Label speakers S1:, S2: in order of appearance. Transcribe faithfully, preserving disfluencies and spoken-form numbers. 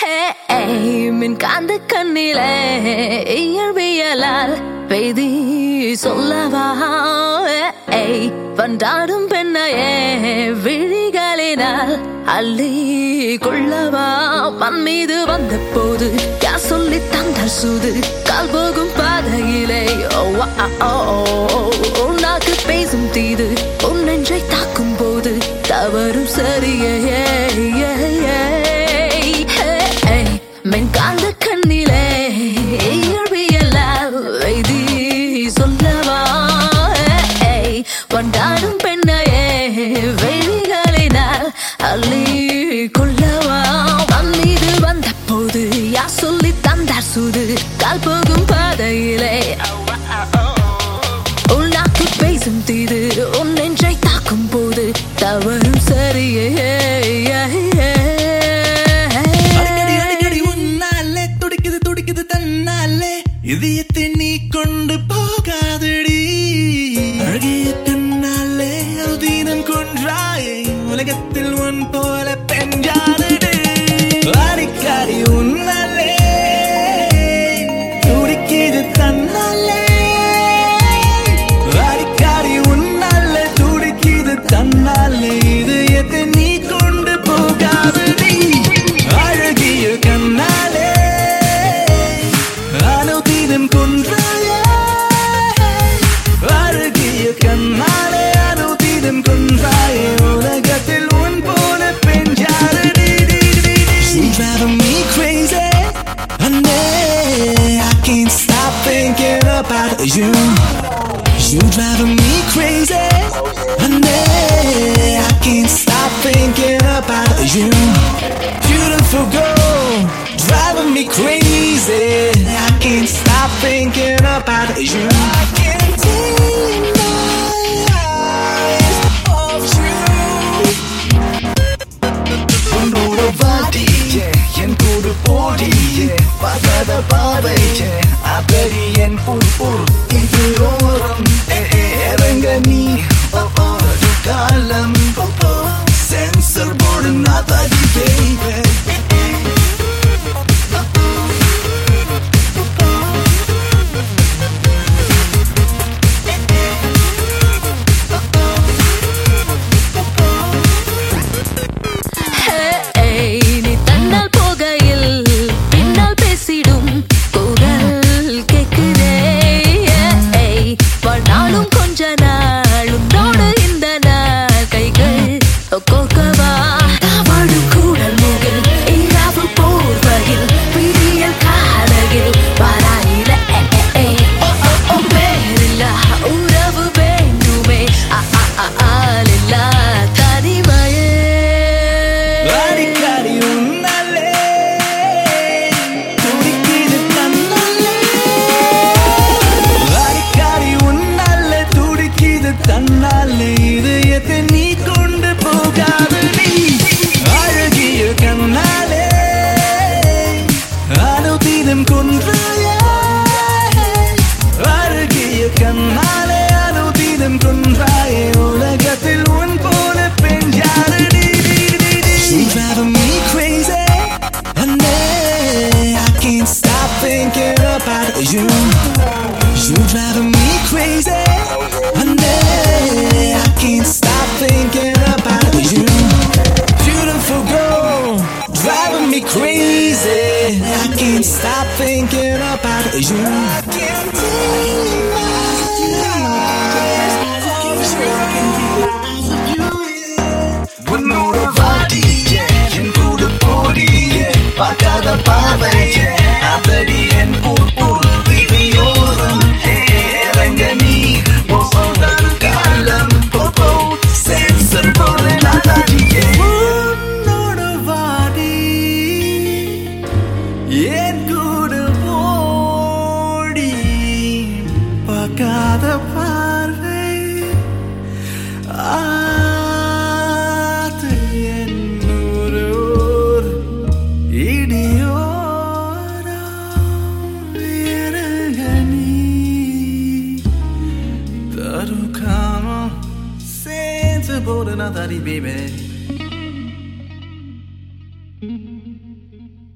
S1: Hey, min kanda kannile iyalviyalal peidi sollava hey vandadum pennaye virigalinal alli kollava man meedu vanda podu yaar solli thandar sudu kaal pogum paadayile oh oh unakku pesum teedu un nenjai taakum podu tavarum sariye men kanda kannile iyalviyalal peidi sollava hey vandadum pennaye virigalinal alli kollava man meedu vanda podu yaar solli thandar sudu kaal pogum paadayile unakku pesum teedu un nenjai taakum podu tavarum sariye
S2: இதயத்தை நீ கொண்டு போகாதடி அழகிய கண்ணாலே தினம் கொன்றாயே உலகத்தில் உன் போல பெண் யாரடி அடிக்கடி உன்னாலே துடிக்குது தன்னாலே அடிக்கடி உன்னாலே துடிக்குது தன்னாலே இதயத்தை நீ கொண்டு போகாதடி அழகிய கண்ணாலே கொன்றாயே அழகிய கண்ணாலே அனுதினம் கொன்றாயே உலகத்தில் உன் போல பெண் யாரடி You driving me crazy and I can't stop thinking about you You driving me crazy and I can't stop thinking about you Beautiful girl driving me crazy I can't stop thinking about you I can't take my eyes off you உன்னோட வாடி என் கூடு போடி பார்க்காத பாவை அப்படி என் புல் புல் இது ஓரம் இறங்க நீ ஒரு காலம் சென்சர் போடு நாத்தாடி baby தன்னாலே இதயத்தை நீ கொண்டு போகாதடி அழகிய கண்ணாலே அனுதினம் கொன்றாயே அழகிய கண்ணாலே அனுதினம் கொன்றாயே உலகத்தில் உன் போல பெண் யாரடி You driving me crazy and I can't stop thinking about you You driving me crazy and I can't stop thinking about you Beautiful girl driving me crazy I can't stop thinking about you I can't take my eyes off you உன்னோட வாடி என் கூடு போடி பார்க்காத பாவை அப்படி என் பூ பூ விழியோரம் இறங்க நீ ஒரு காலம் சென்சர் போல நாதாடியே உன்னோட வாடி என் கூடு போடி பார்க்காத பார்வை ஆத்து என்னொரு இடியோரம் இறங்க நீ தரும் காலம் சேர்ந்து போடு நாதாடி baby